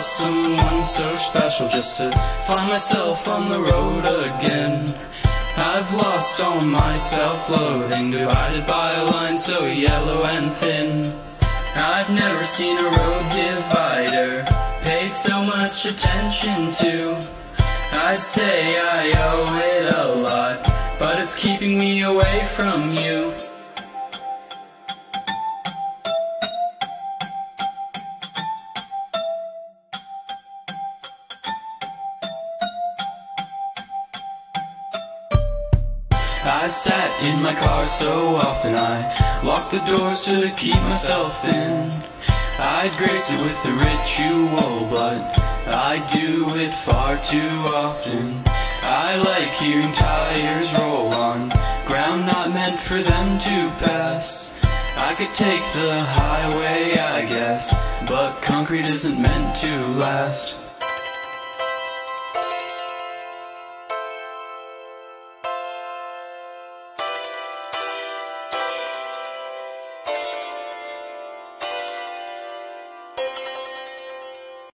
lost someone so special just to find myself on the road again. I've lost all my self-loathing, divided by a line so yellow and thin. I've never seen a road divider paid so much attention to. I'd say I owe it a lot, but it's keeping me away from you. I sat in my car so often, I locked the doors to keep myself in. I'd grace it with a ritual, but I do it far too often. I like hearing tires roll on ground not meant for them to pass. I could take the highway, I guess, but concrete isn't meant to last.